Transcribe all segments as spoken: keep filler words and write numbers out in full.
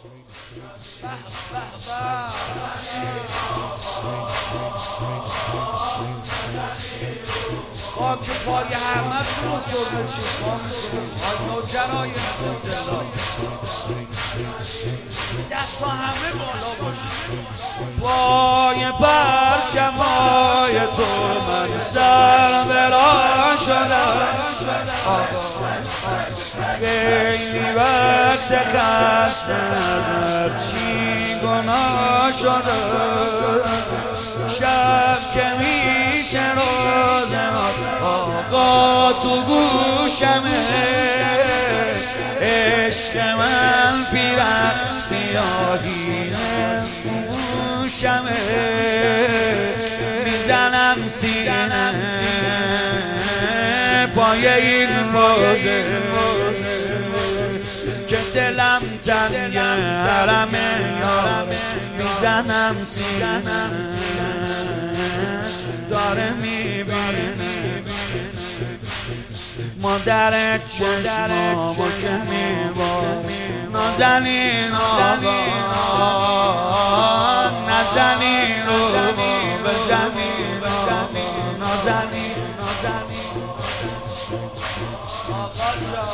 خاک پای همتون رو سرمه چشمان آی نوجرای دلای دست ها همه بالا باشید. پای پرچمای تو من سر برا شدم، خیلی وقت خسته از هرچی گناه شدم. شب که میشه روز آقا تو گوشمه، عشق من پیرم سیاهینه گوشمه. میزنم سینه پای این موزه که دلم تنگ حرمه یارم. میزنم سینه داره میبینه مادر چشمامو که میباره. نازنین آقا نزنین رو بزنین نازنین آقا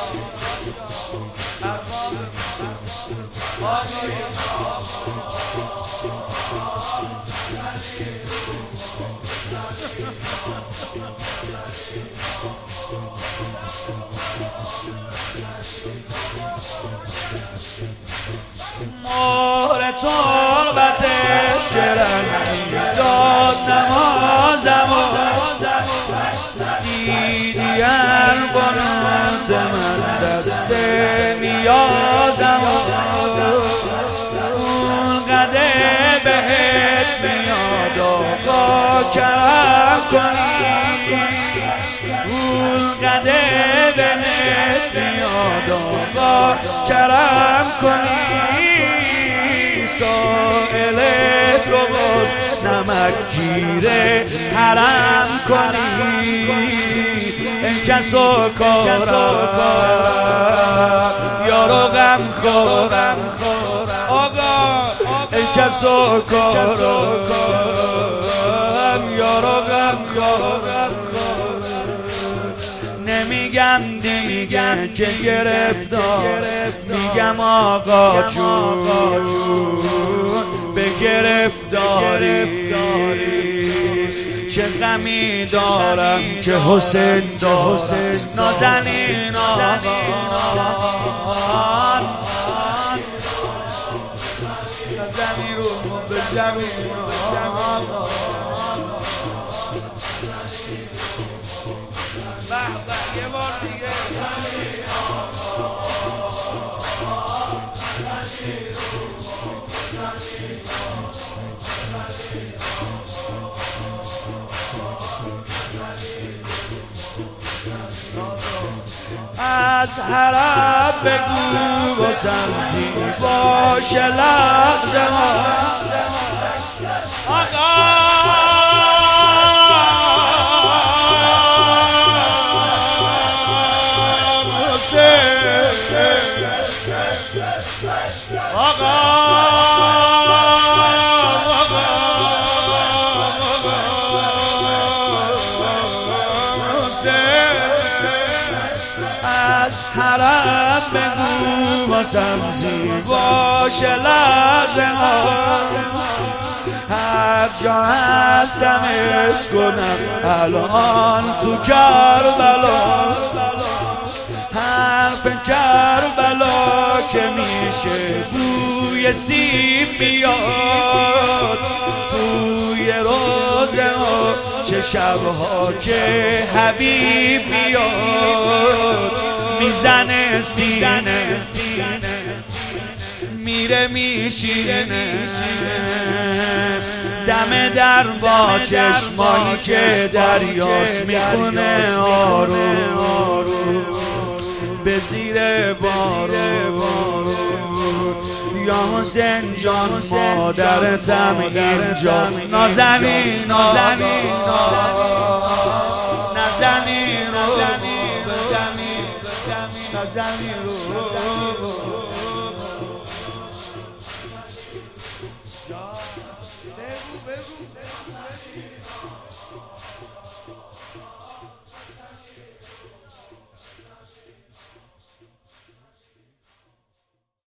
مهر تربت چرنگی داد نمازم و دیدی البنات من دست نیازم و اون قده بهت میاد آقا کرم کنی. اون قده بهت میاد آقا کرم کنی. سائلت رو باز نمک گیره حرم کنی. این کس و کارم یارو غم خورم آقا. این کس و کارم یارو غم خورم. نمیگم دیگه که گرفتار، میگم آقا جون به گرفتاری. چه غمی دارم که حسین دارم. نازنین آقا زمین رو به زمین آقا. به به یه بار دیگه از حرم بگو باسم زیباش لحظه ها آقا. از حرم بگو باسم زیباش لحظه ها. هر جا هستم عشق کنم الان تو کربلا. حرف کربلا که میشه بوی سیب میاد توی روزه ها. چه شبها که حبیب میاد میزنه سینه میره میشینه دم در با چشمایی که دریاست میخونه آروم به زیر بارون. یا حسین جان مادرتم اینجاست. نازنین نازنین نازنین رو نازنین رو بگو بگو